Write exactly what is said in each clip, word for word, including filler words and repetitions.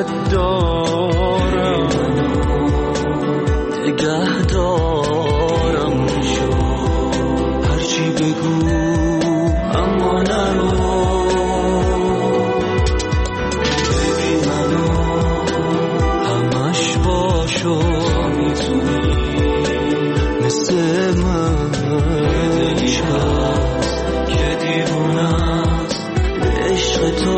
دوستت دارم نگه دارم شو هرچی بگو اما نرو ببین منو همش باشو میتونی مثل من دلش هست که دیوونه است عشق تو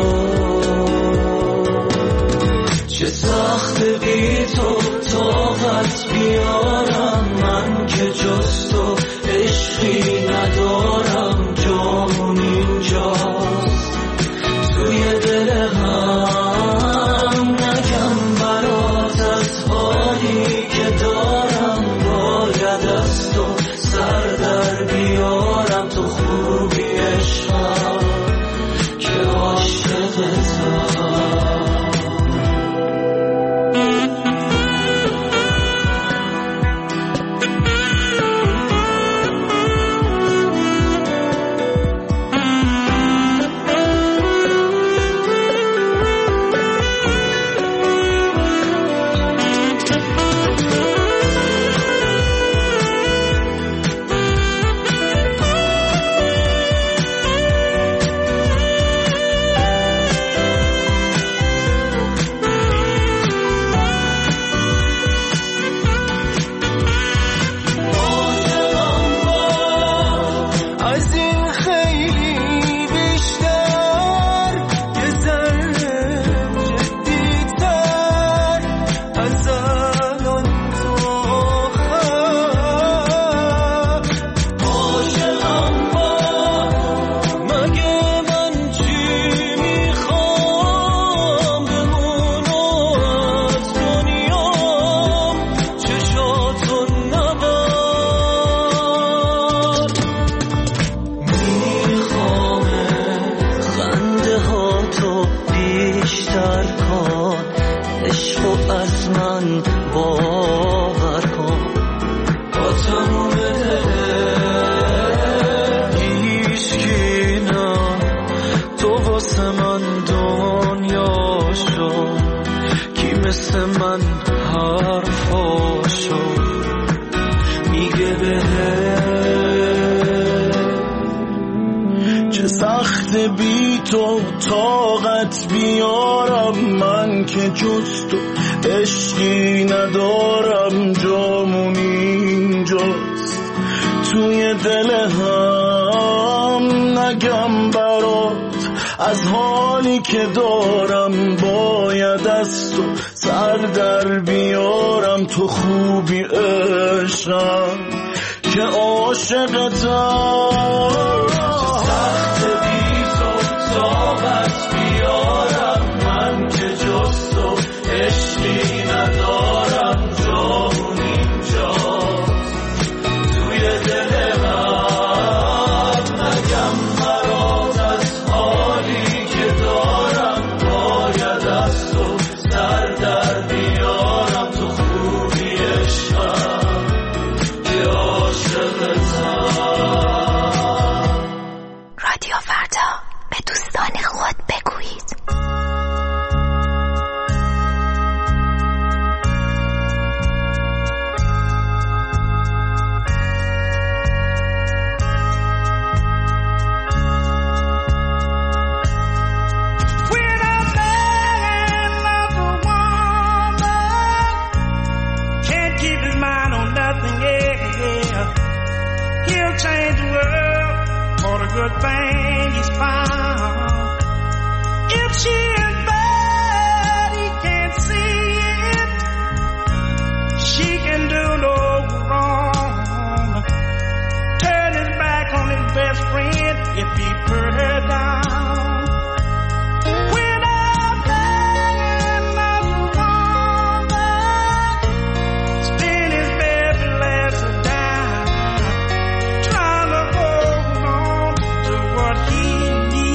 چه سخت بی تو طاقت بیارم من که جز تو عشقی ندارم جامون اینجاست توی دل هم نگم برات از حالی که دارم باید از تو سر در بیارم تو خوبی عشقم که عاشقتم که دارم باید از تو سر در بیارم تو خوبی عشقم که عاشقتم سخت بی تو طاقت بیارم من که جز تو عشقی ندارم جامون اینجاست توی دل من نگم برات از حالی در بیارم تو خوبی عشقم که عاشقتم. رادیو فردا به دوستان خود بگویید. Good thing he's found. If she is bad, he can't see it. She can do no wrong. Turn his back on his best friend if he put her down. When a man loves a woman, spend his best last down, trying to hold on what he needs.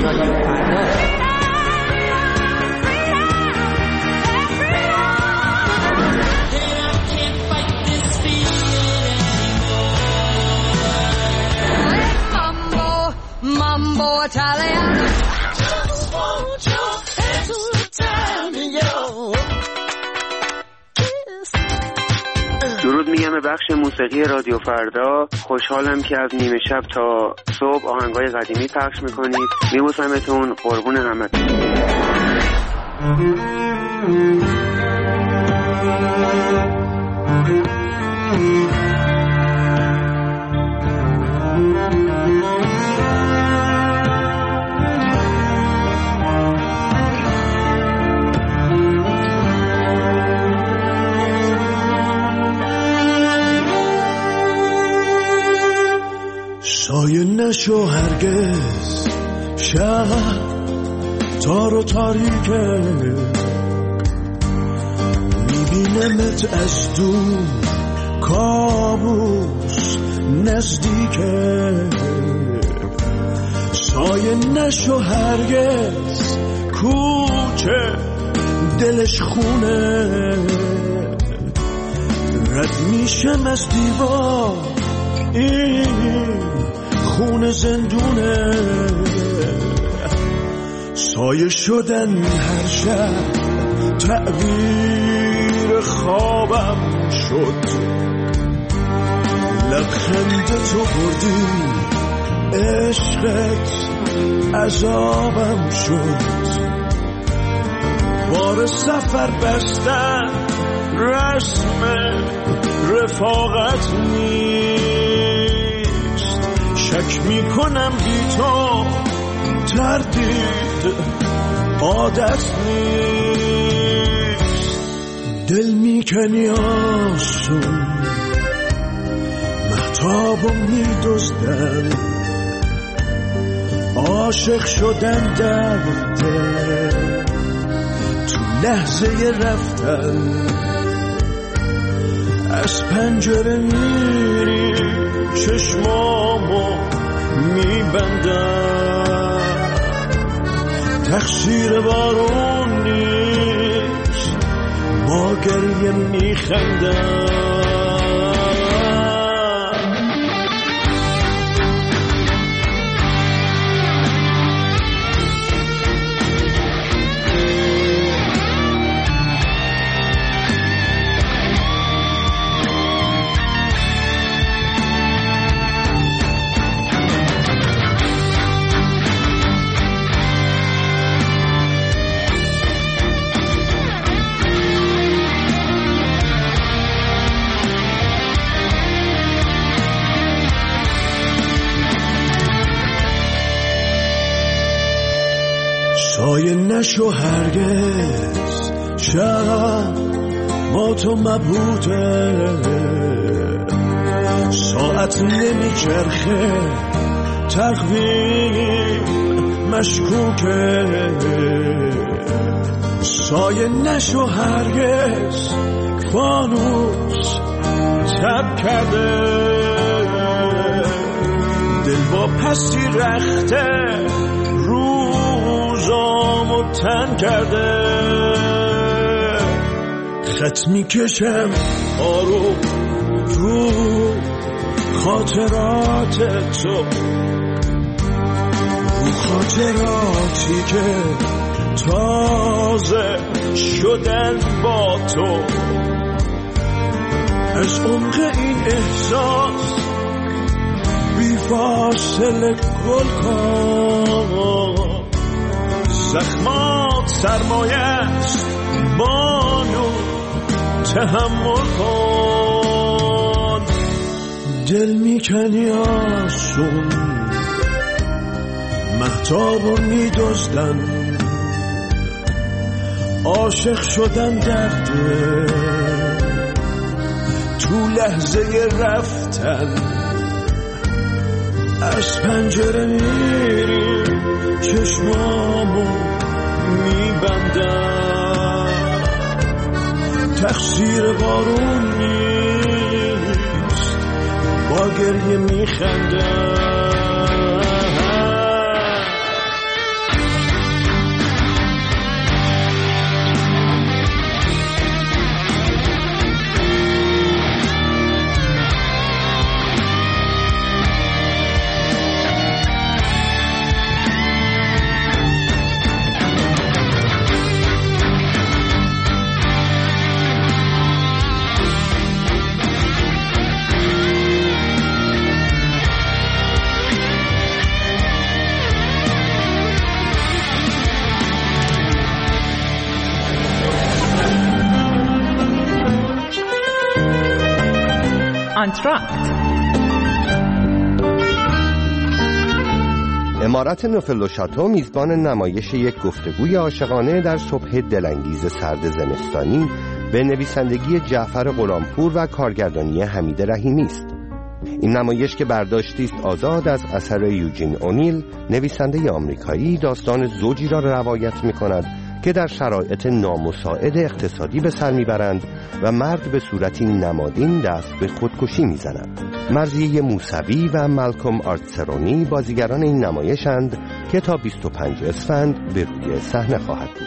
رادیو فردا. Mambo Italiano. Just want your hands to tell me yo. درود میگم به بخش موسیقی رادیو فردا. خوشحالم که از نیمه شب تا صبح آهنگای قدیمی پخش میکنید. میبوسمتون، قربون همتون. سایه نشو هرگز شب تار و تاریکه، میبینمت از دور کابوس نزدیکه. سایه نشو هرگز کوچه دلش خونه، رد میشم از دیوار این خون زندونه. سایه شدن هر شب تعبیر خوابم شد، لبخند تو بردی عشقت عذابم شد. بار سفر بستن رسم رفاقت نیست، شک میکنم بی تو تردید عادت نیست. دل میکنی آسون مهتابو میدزدن، عاشق شدن درده تو لحظه رفتن. از پنجره میری چشمامو میبندم، تقصیر بارون نیست با گریه میخندم. سایه نشو هرگز شب ما تو مبهوته، ساعت نمیچرخه تقویم مشکوکه. سایه نشو هرگز فانوس تب کرده، دل با پسی رخته روزامو تن کرده. خط میکشم آروم رو خاطرات تو، رو خاطراتی که تازه شدن با تو. از عمق این احساس بی فاصله گل کن، زخمات سرمایه است بانو تحمل کن. دل میکنی آسون مهتابو میدزدن، عاشق شدن درده تو لحظه رفتن. از پنجره میری چشمامو میبندم، تقصیر بارون نیست با گریه میخندم. آنتراکت. امارت نوفل و شاتو میزبان نمایش یک گفتگوی عاشقانه در صبح دلانگیز سرد زمستانی به نویسندگی جعفر غلامپور و کارگردانی حمید رحیمی است. این نمایش که برداشتی است آزاد از اثر یوجین اونیل، نویسنده آمریکایی، داستان زوجی را روایت می‌کند که در شرایط نامساعد اقتصادی به سر میبرند و مرد به صورتی نمادین دست به خودکشی میزند. مرضیه موسوی و مالکوم آرتسرونی بازیگران این نمایشند که تا بیست و پنج اسفند به روی صحنه خواهد بود.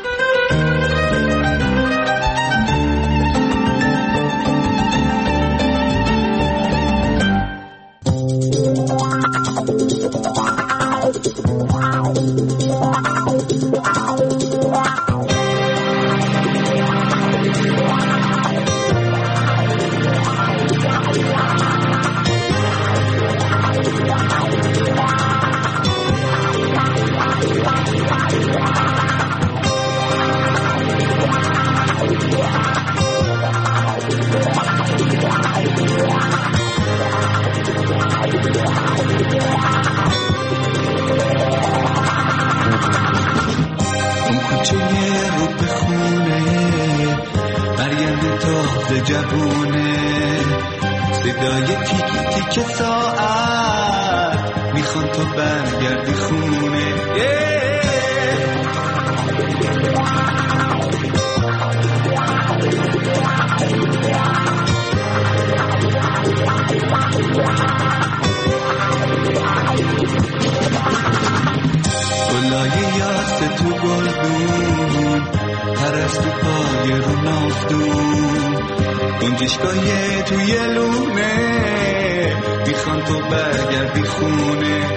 گنجشگاه توی لونه میخوان تو برگردی خونه.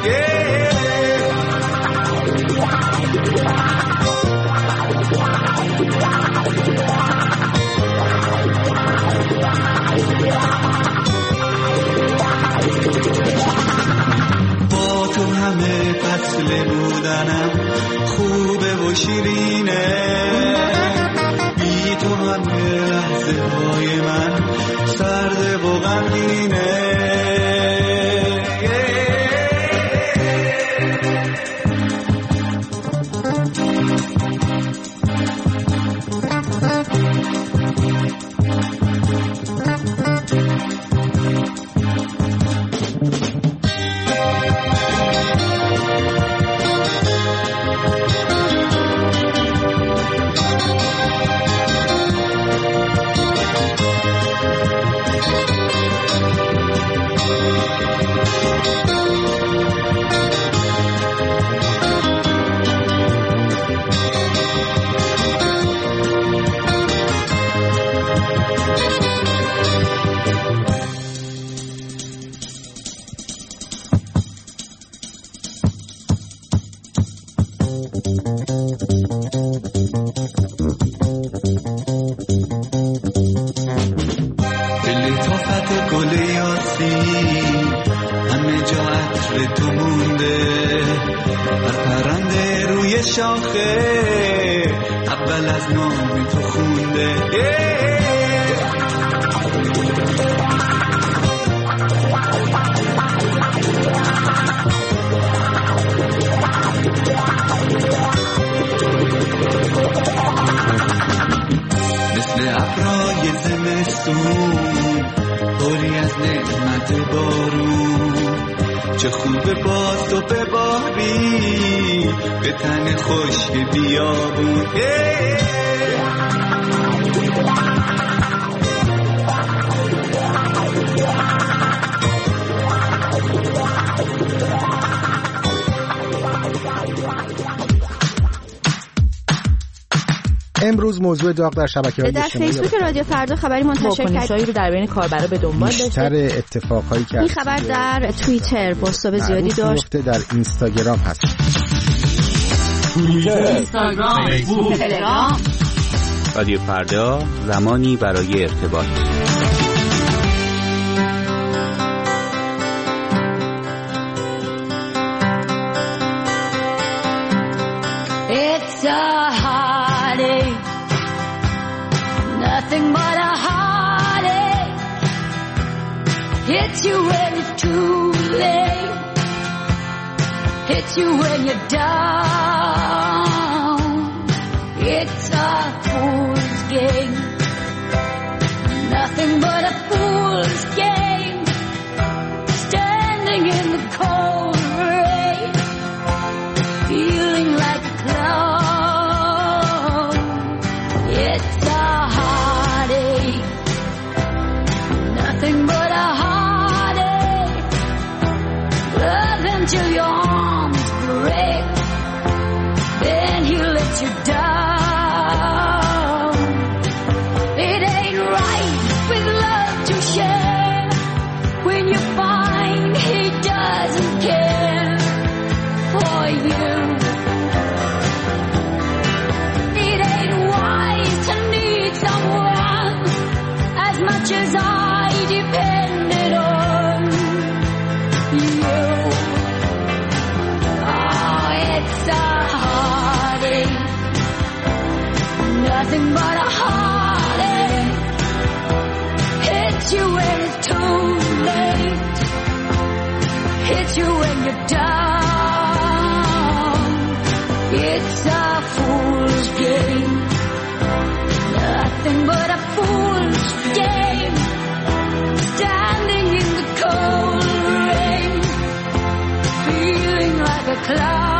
با تو همه فصل بودنم خوبه و شیرینه، بی تو همه لحظه های من سرده و غمگینه. اول از نام تو خونده. مثل ابرای زمستون پری از نعمت بارون، چه خوبه باز تو بباری به تن خشک بیابون. امروز موضوع داغ در شبکه‌های اجتماعی در فیسبوک رادیو فردا خبری منتشر کرد رو در بین کاربرا به دنبال داشته. بیشتر اتفاقایی که این خبر در توییتر پست‌های زیادی داشت، در اینستاگرام هست. توییتر، اینستاگرام، فیسبوک، تلگرام. رادیو فردا، زمانی برای ارتباط. It's a heartache, nothing but a heartache. hits you when it's too late, hits you when you're down. It's a fool's game, nothing but a fool's game, standing in the cold rain, feeling like a clown. It's a heartache, nothing but a heartache, love until your arms break, then he lets you down. As I depended on you. Oh, it's a heartache, nothing but a heartache. Hits you when it's too late, hits you when you're down. It's a fool's game, nothing but a fool's game, standing in the cold rain, feeling like a clown.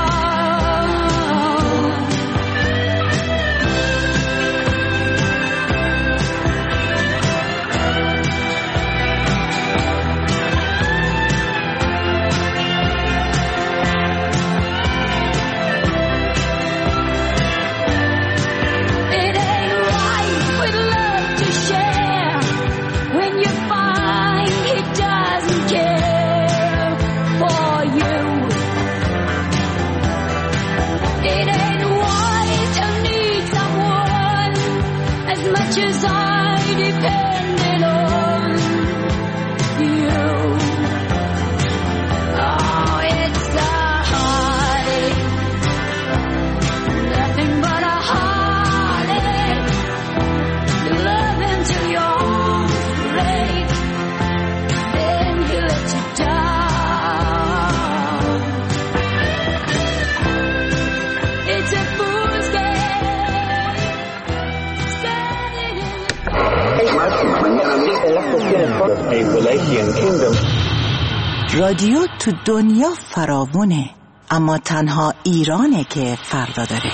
It ain't right with love to share when you find he doesn't care for you. It ain't wise to need someone as much as I depended on you. Oh, it's a heartache, nothing but a heartache, love until your arms break, then he lets you down. It's a fool's game, standing in رادیو تو دنیا فراوونه، اما تنها ایرانه که فردا داره.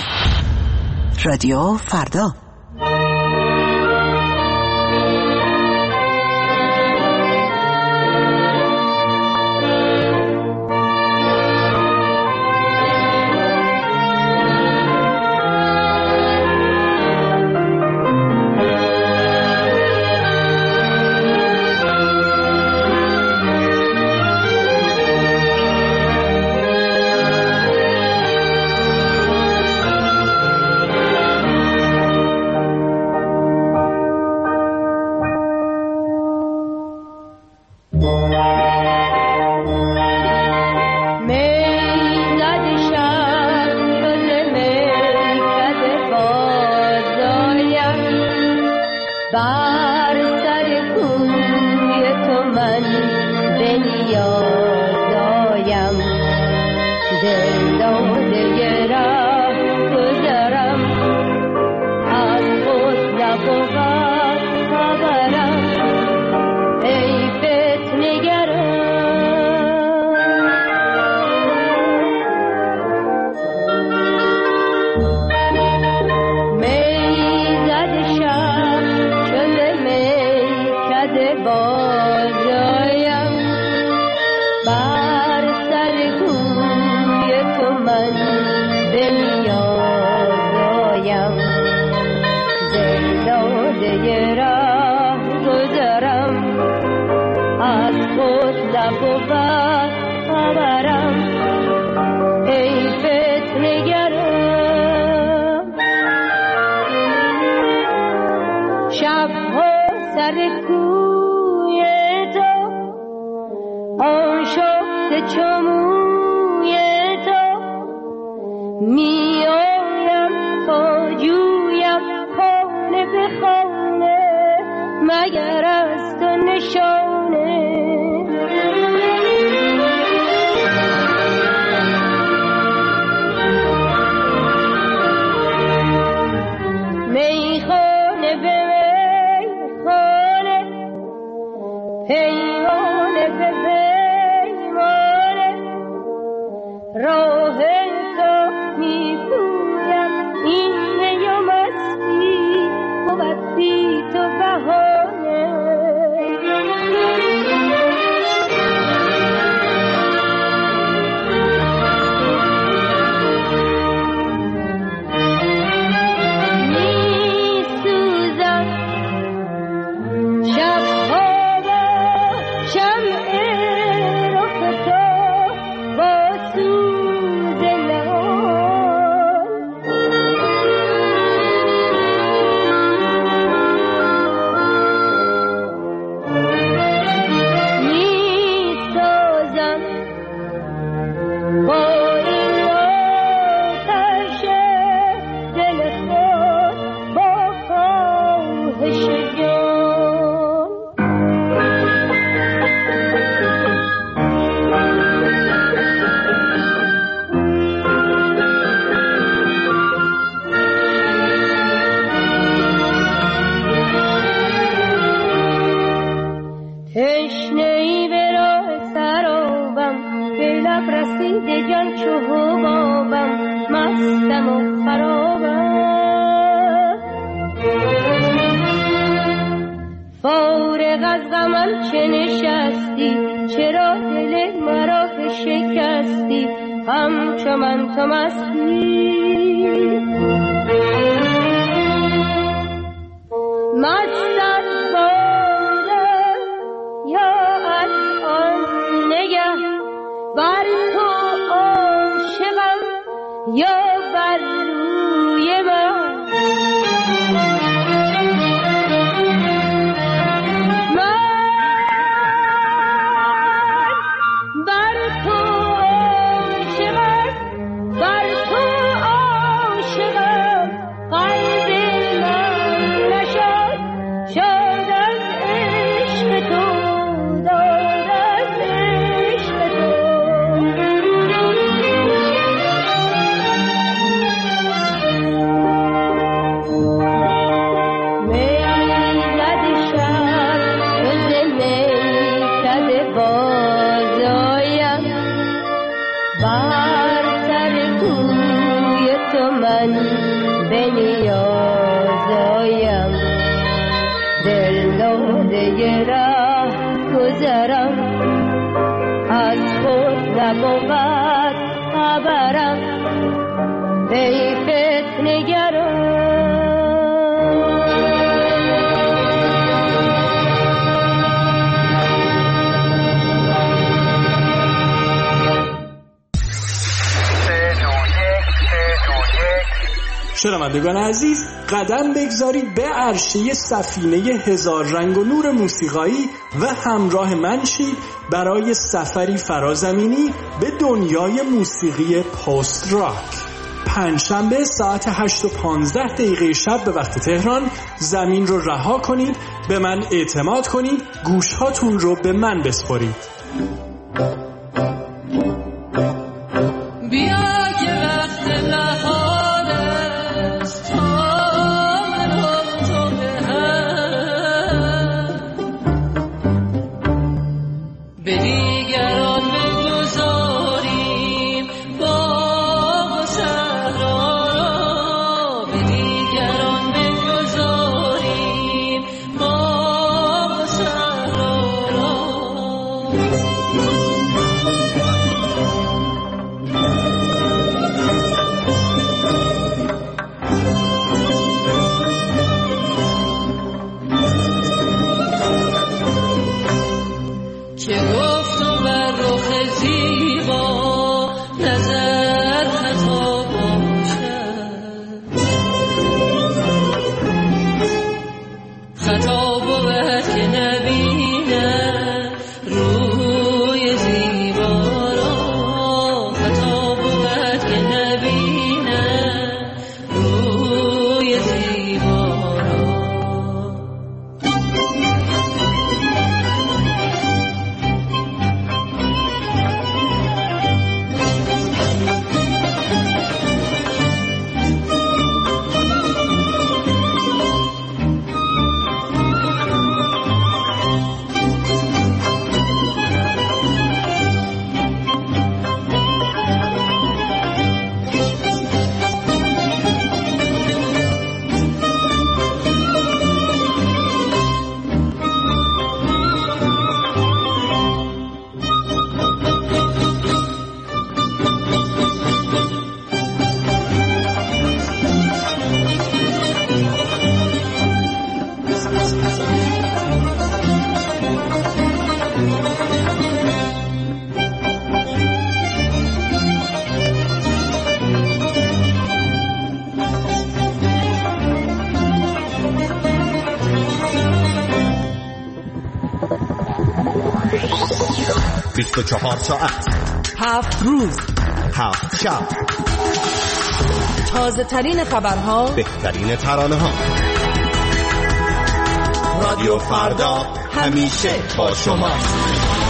رادیو فردا. مگر از تو نشانه راه تو میپویم این نیامستی بود بی تو بهانه چه نشستی چرا دل مرا شکستی همچو من تو مستی مست از باره یا از آن نگه بر تو عاشقم یا بر روی من شنوندگان عزیز، قدم بگذارید به عرشه سفینه هزار رنگ و نور موسیقایی و همراه من شید برای سفری فرازمینی به دنیای موسیقی پست راک. پنجشنبه ساعت هشت و پانزده دقیقه شب به وقت تهران زمین رو رها کنید، به من اعتماد کنید، گوشهاتون رو به من بسپارید. بیست و چهار ساعت، هفت روز، هفت شب، تازه ترین خبرها، بهترین ترانه ها. رادیو فردا همیشه با شماست.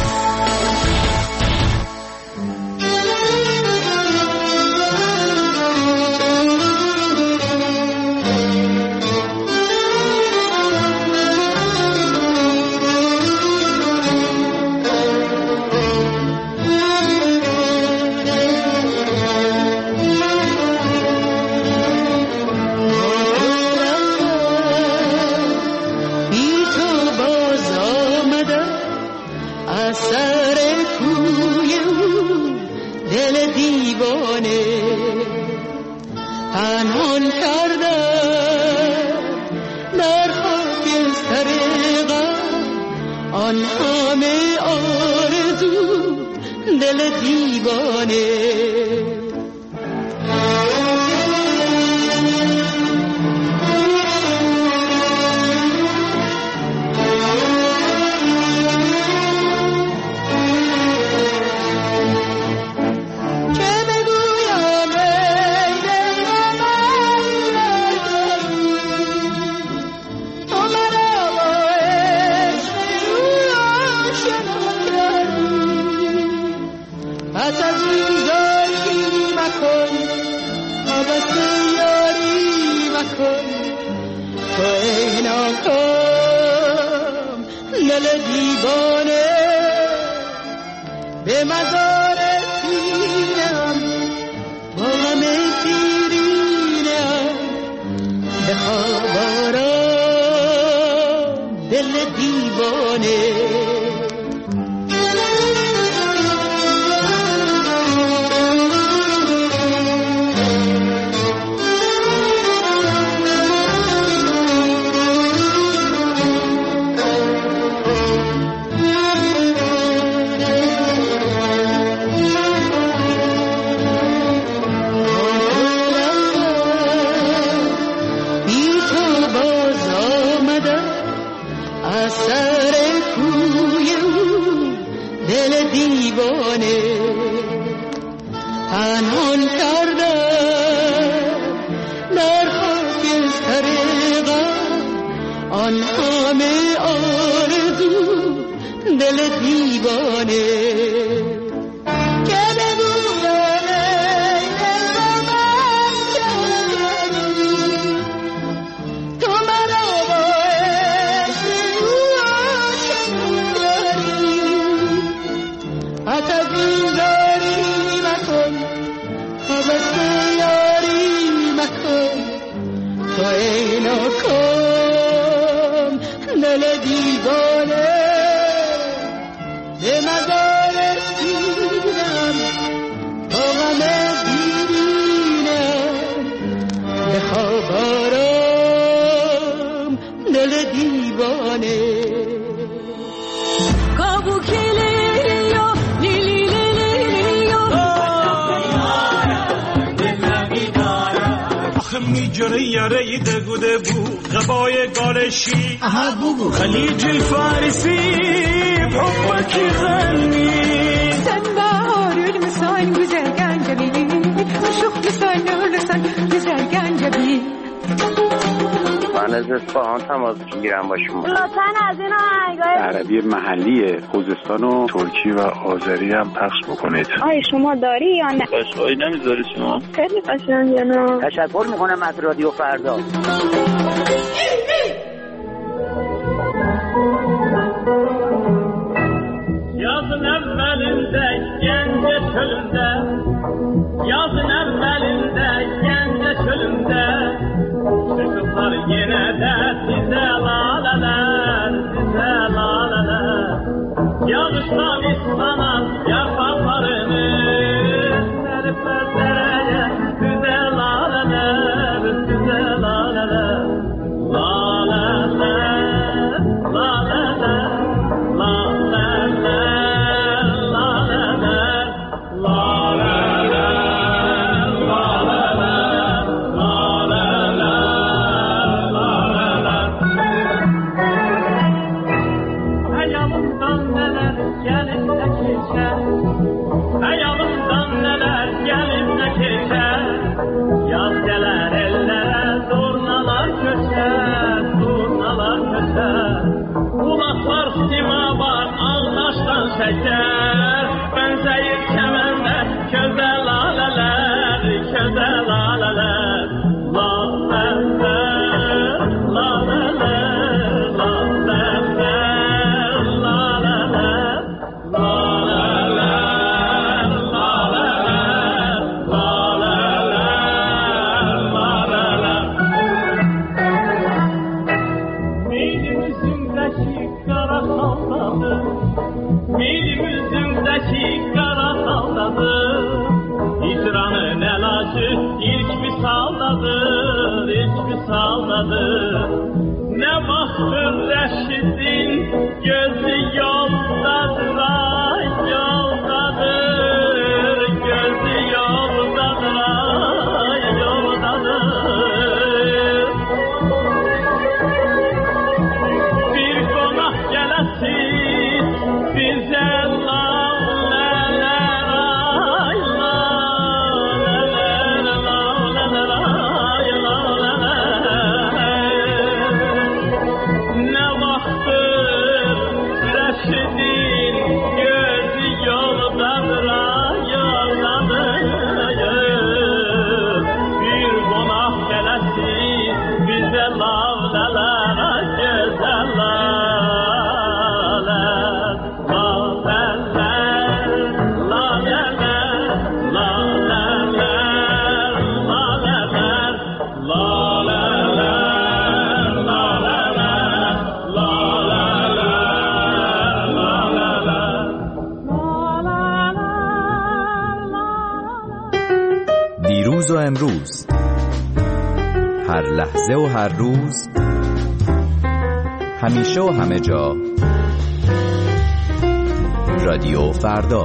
خليج الفارسي بحبك يغني سنبار المسان güzelgen جميل وشوف مسان لسان güzelgen جميل. من از اصفهان تماس میگیرم با شما. لطفاً از این آهنگای عربی محلی خوزستان و ترکی و آذری هم پخش بکنید. آیا شما داری یا نه؟ قشنگی نمیذاری شما؟ خیلی قشنگه نه. تشکر میکنم از رادیو فردا. Yazın evvelinde gence çölünde, yazın evvelinde gence çölünde, çıkıplar yine de size laleler, size laleler. Yağıştan ıslanan yapraklarını serpler dereye, size laleler, size laleler. Laleler, laleler, laleler. çeker benzeyir kemende köze laleler köze laleler laleler laleler laleler laleler laleler laleler Milimizindeki kara saldadı Milimizindeki kara saldadı İcranın elacı ilk bir saldadı ilk bir saldadı Ne baktır Reşit'in gözü yoldadır ay yoldadır Gözü yoldadır ay yoldadır Bir konak gelesin bize laleler ay laleler laleler ay laleler Ne vaxtdır Reşidin gözü yoldadır ay yoldadır Bir konak gelesin bize laleler ay güzel دیروز و امروز هر لحظه و هر روز همیشه و همه جا رادیو فردا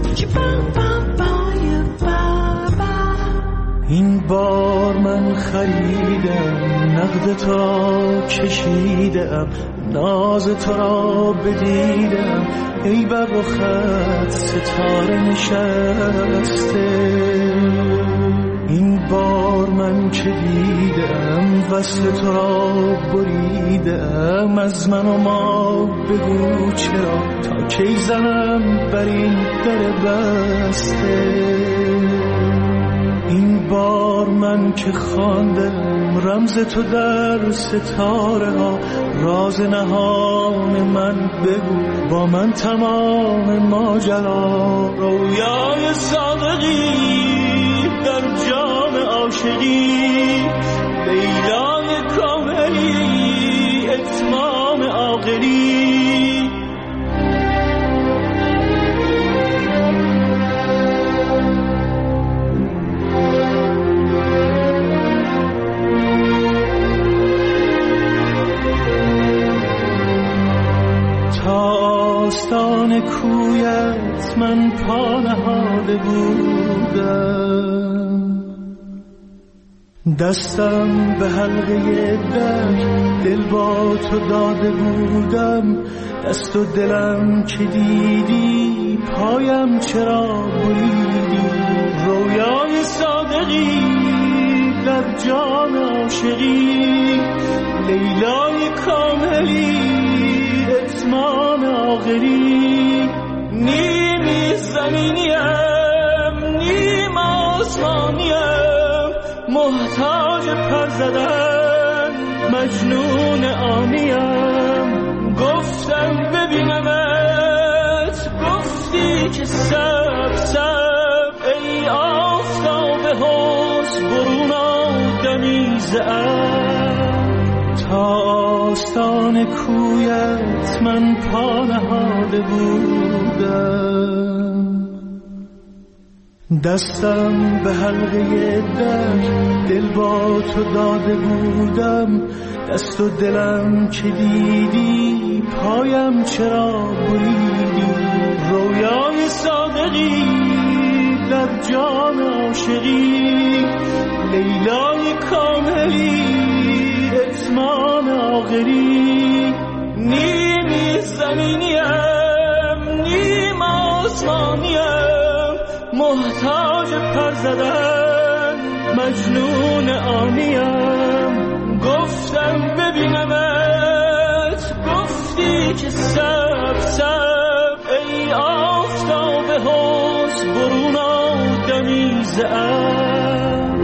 این بار من خریدم نقد تو را کشیدم ناز تو را بدیدم ای بر رخت ستاره نشسته این بار من که دیدم وصل تو را بریدم از من و ما بگو چرا تا کی زنم بر این در بسته این بار من که خواندم رمز تو در ستاره ها راز نهان من بگو با من تمام ماجرا رویای صادقی در جام عاشقی لیلای کاملی اتمام عاقلی تا آستان کویت من پا نهاده بودم دستم به حلقه در دل با تو داده بودم دست و دلم که دیدی پایم چرا بریدی رویای صادقی در جام عاشقی لیلای کاملی اتمام آخری نیمی زمینیم نیم آسمانیم محتاج پر زدن مجنون آنیم گفتم ببینمت گفتی که سب سب ای آفتاب حسن برون آدمی زعب تا آستان کویت من پا نهاده بودم دستم به حلقه در دل با تو داده بودم دست و دلم که دیدی پایم چرا بریدی رویای صادقی در جام عاشقی لیلای کاملی اتمام آخری نیمی زمینیم نیم آسمانیم محتاج پر زدن مجنون آنیم گفتم ببینمت گفتی که سب سب ای آ لحظه ام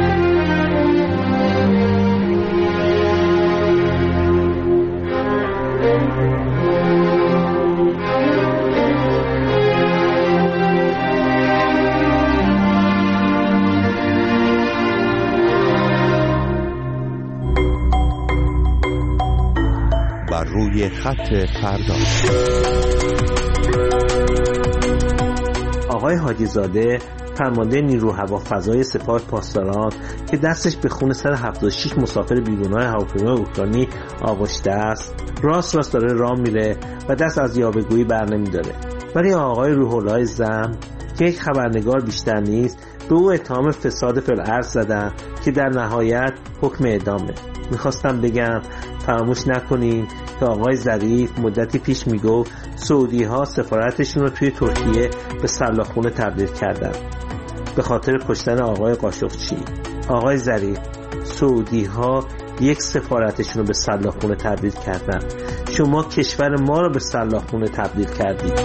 بر روی خط فردا. آقای حاجی زاده فرمانده نیرو هوافضای سپاه پاسداران که دستش به خون صد و هفتاد و شش مسافر بیگناه هواپیمای اوکراینی آغشته است، راست راست داره راه میره و دست از یاوه‌گویی بر نمیداره. ولی آقای روح الله زم که یک خبرنگار بیشتر نیست، به او اتهام فساد فی الارض زدن که در نهایت حکم اعدامه. میخواستم بگم فراموش نکنین که آقای ظریف مدتی پیش میگفت سعودی ها سفارتشون رو توی ترکیه به سلاخونه تبدیل کردن به خاطر کشتن آقای قاشقچی. آقای ظریف، سعودی ها یک سفارتشون رو به سلاخونه تبدیل کردن، شما کشور ما رو به سلاخونه تبدیل کردید.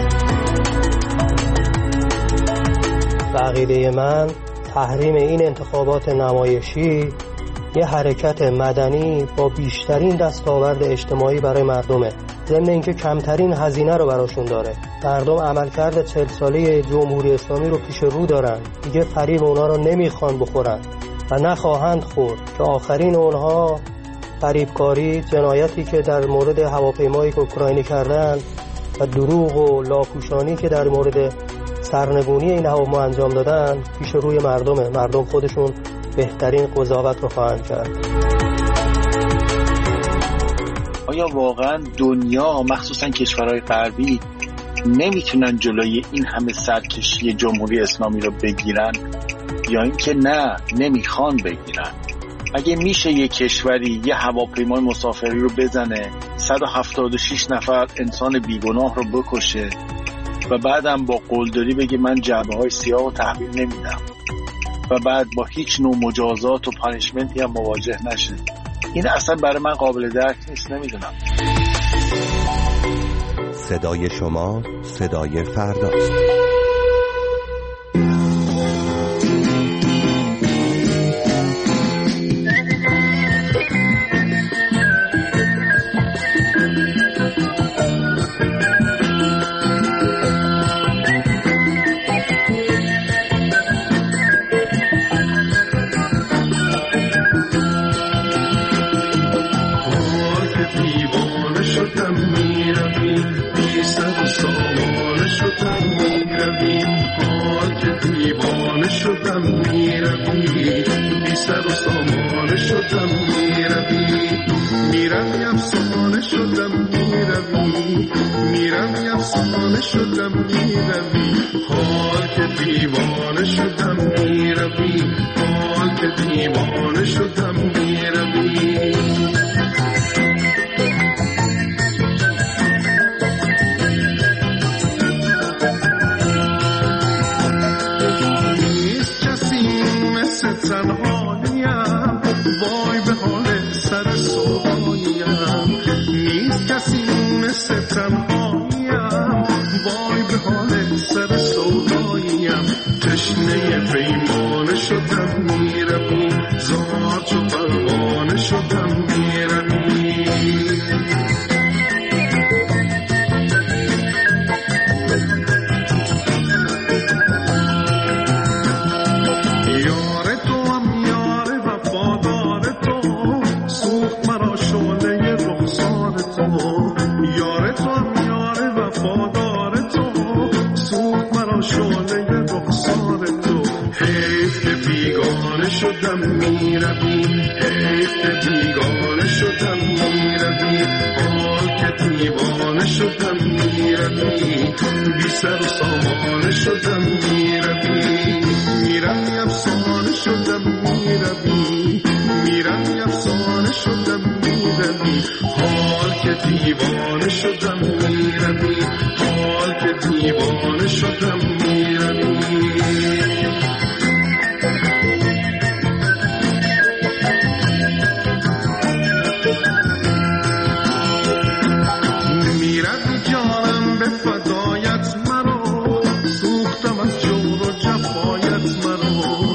عقیده من تحریم این انتخابات نمایشی یه حرکت مدنی با بیشترین دستاورد اجتماعی برای مردمه، ضمن اینکه کمترین هزینه رو براشون داره. مردم عملکرد چهل ساله جمهوری اسلامی رو پیش رو دارن، دیگه فریب اونا رو نمیخوان بخورن و نخواهند خورد که آخرین اونها فریبکاری، جنایتی که در مورد هواپیمایی که اوکراینی کردن و دروغ و لاپوشانی که در مورد سرنگونی این هواپیما انجام دادن پیش روی مردمه. مردم خودشون بهترین قضاوت رو خواهند کرد. آیا واقعا دنیا مخصوصا کشورهای غربی نمیتونن جلوی این همه سرکشی جمهوری اسلامی رو بگیرن یا اینکه نه نمیخوان بگیرن؟ اگه میشه یه کشوری یه هواپیمای مسافری رو بزنه، صد و هفتاد و شش نفر انسان بیگناه رو بکشه و بعدم با قلدری بگه من جعبه های سیاه رو تحویل نمیدم و بعد با هیچ نوع مجازات و پانیشمنتی هم مواجه نشه، این اصلا برای من قابل درک نیست. نمیدونم. صدای شما صدای فرداست. شدم میروی بی سر و سامان شدم میروی میروی افسانه شدم میروی میروی افسانه شدم میروی حال که دیوانه شدم میروی حال که دیوانه شدم میروی تنهاییم وای به حال سر سوهاییم، نیست کسی مثل تنهاییم وای به حال سر سوهاییم. تشنه پیمانه شدم میروی ذات و پروانه شدم میروی. شدم میروی حیف که بیگانه شدم میروی حال که دیوانه شدم میروی بی سر و سامانه شدم میروی میروی افسانه شدم میروی میروی افسانه شدم میروی حال که دیوانه شدم میروی حال که دیوانه شدم میروی. فدایت مرا سوختم از جور و جفایت مرا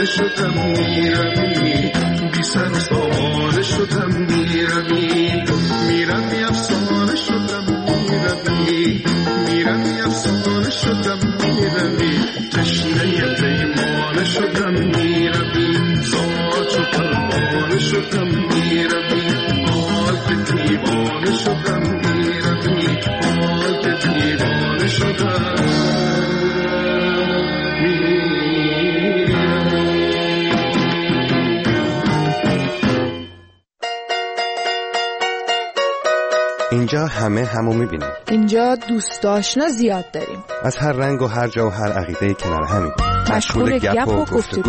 سامانه شدم میروی، بی سر و سامانه شدم میروی، میروی افسانه شدم میروی، میروی افسانه شدم میروی، تشنه پیمانه شدم میروی، زاد و پروانه شدم میروی، حال به دیوانه شدم میروی، حال به دیوانه شدم. اینجا همه همو میبینیم. اینجا دوست آشنا زیاد داریم. از هر رنگ و هر جا و هر عقیده کنار همین. مشغول گپ و گفتگو.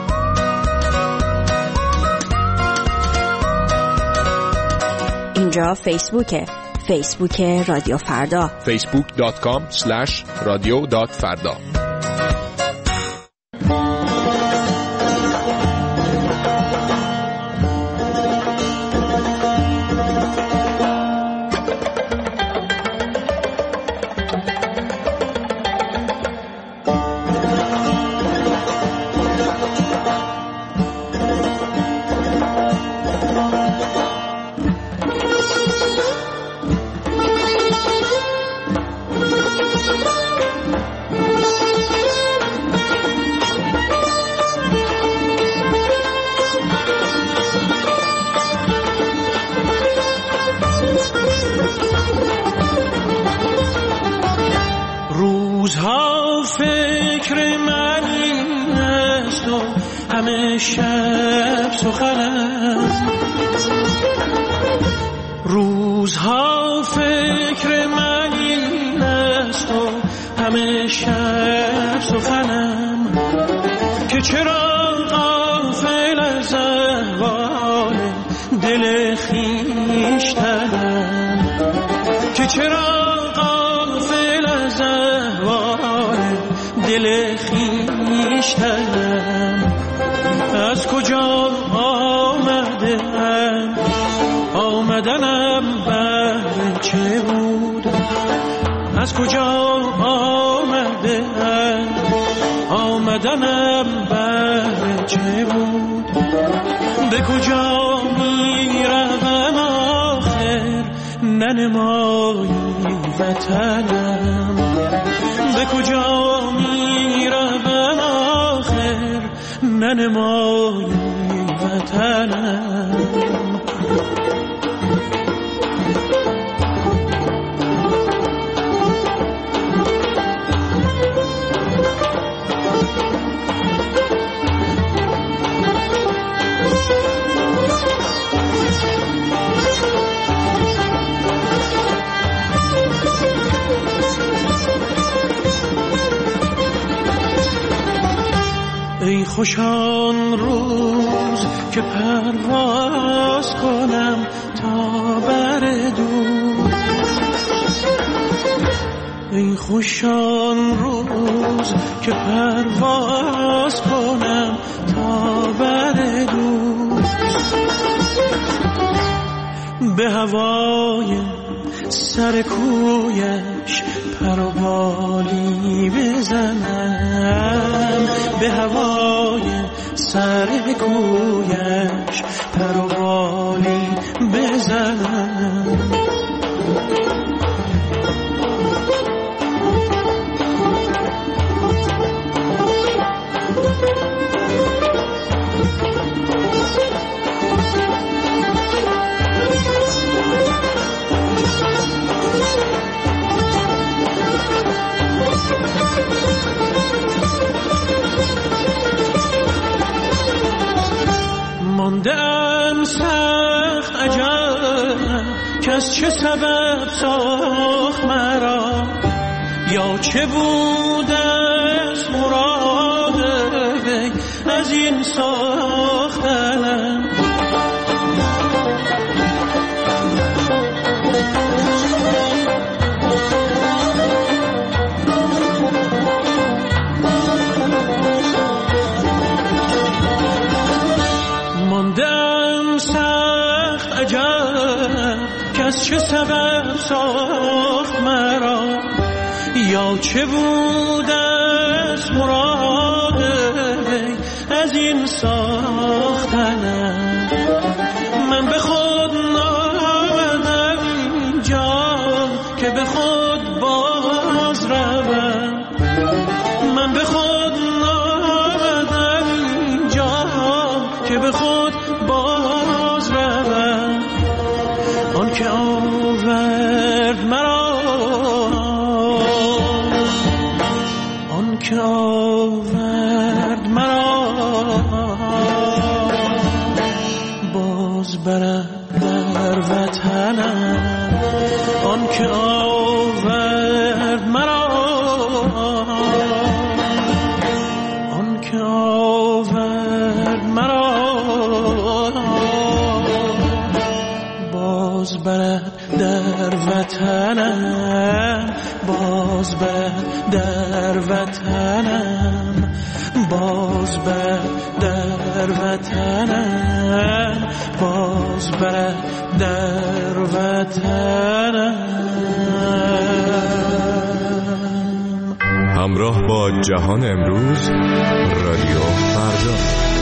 اینجا فیسبوکه. فیسبوک رادیو فردا. فیسبوک دات کام اسلش رادیو دات فردا. روزها فکر من این است و همه شب سخنم، روزها فکر من این است و همه شب سخنم، که چرا غافل از احوال دل خویشتنم، که چرا دل خویشتنم، از کجا آمدم آمدنم بهر چه بود، از کجا آمدم آمدنم بهر چه بود، به کجا می روم آخر ننمایی وطنم، به کجا می روم آخر ننمایی وطنم. ای خوشان روز که پرواز کنم تا بر دور، ای خوشان روز که پرواز کنم تا بر دور، به هوای سر کویش پروبالی بزنم، به هوای سر کویش پروبالی بزنم. ماندم سخت عجب کس چه سبب ساخت مرا، یا چه بود از مراد وی از این ساختنم، ماندم سخت عجب کس چه سبب ساخت مرا، یا چه بود از مراد وی از از این ساختنم. من به خود نامدم اینجا که به خود باز روم. من به خود نامدم اینجا که به خود باز روم. آن که آورد مرا، آن که آورد مرا باز برد در وطنم. آن که آورد مرا، آن که آورد مرا باز برد در وطنم. باز برد در وطنم. باز برد در وطنم. باز برد در وطنم. همراه با جهان امروز، رادیو فردا.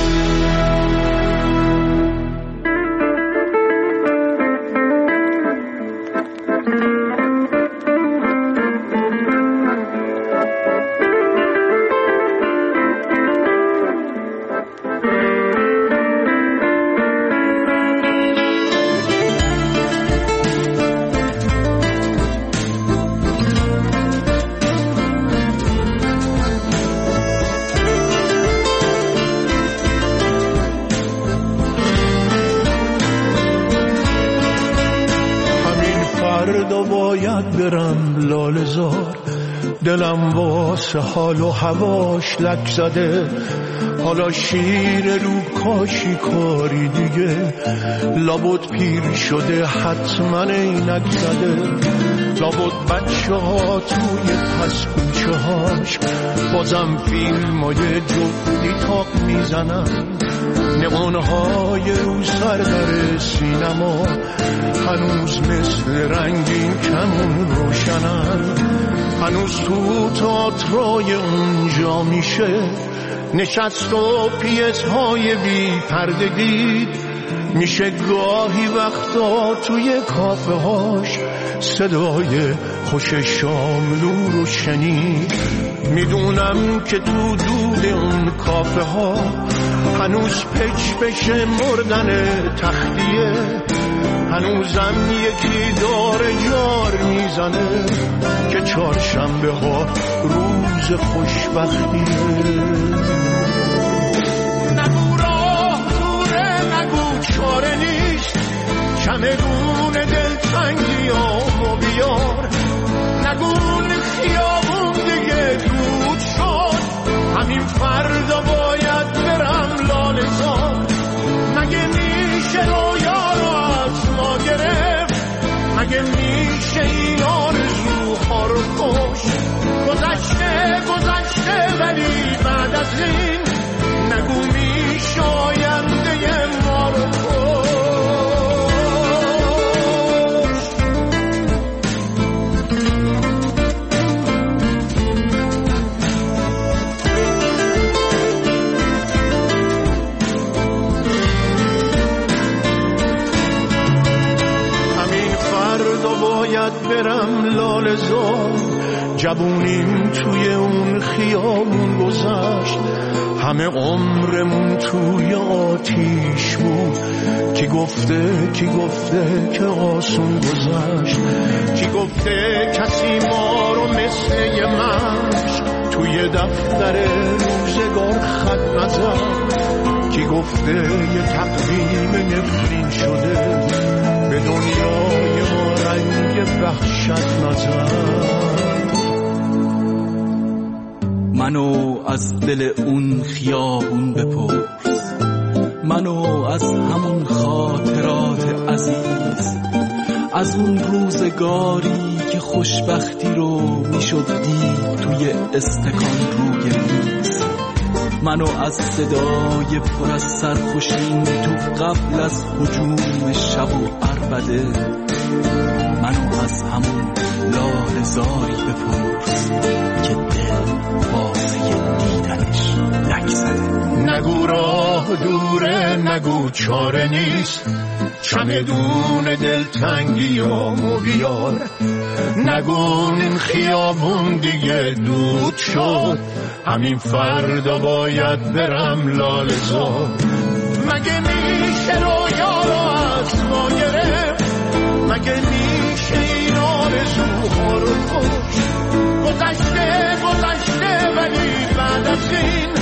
برم لاله زار، دلم واسه حال و هواش لک زده. حالا شیر رو کاشی کاری دیگه، لابد پیر شده حتما اینک زده. لابد بچه ها توی پس کوچه هاش بازم فیلم های جفتی تاق میزنن. نمانهای رو سر در سینما هنوز مثل رنگین کمون روشنن. هنوز تو تئاترای اونجا میشه نشست و پیس های بی پردگی. میشه گاهی وقتا توی کافه هاش صدای خوش شاملو رو شنید. میدونم که تو دود اون کافه ها هنوز پچ بشه مردن تختیه. هنوزم یکی داره جار میزنه که چهارشنبه ها روز خوشبختیه. نگو راه دوره، نگو چاره نیست، چمدون دلتنگی آمو بیار. نگو خیابون دیگه دود شد، همین فردا باید برم لاله زار. مگه میشه رویا رو از ما گرفت؟ مگه میشه این آرزوها رو کشت؟ گذشته گذشته ولی بعد از این نگو میشه آینده ما رو کشت. باید برم لاله زار. جوونیم توی اون خیابون گذشت، همه عمرمون توی آتیش بود. کی گفته کی گفته که آسون گذشت؟ کی گفته کسی ما رو مثل یه مشت توی دفتر روزگار خط نزد؟ کی گفته یه تقویم نفرین شده به دنیای ما رنگ وحشت نزد؟ منو از دل اون خیابون بپرس، منو از همون خاطرات عزیز، از اون روزگاری که خوشبختی رو میشد دید توی استکان روی میز. منو از صدای پر از سرخوشین تو قبل از هجوم شب و عربده، منو از همون لاله زاری بپرس که دل واسه دیدنش لک زده. نگو را دوره نگو چاره نیست، چمدون دلتنگی و بیار. نگو این خیابون دیگه دود شد، همین فردا باید برم لاله‌زار. مگه میشه رویا رو از ما گرفت، مگه میشه این آرزوها رو کشت؟ گذشته گذشته ولی بعد از این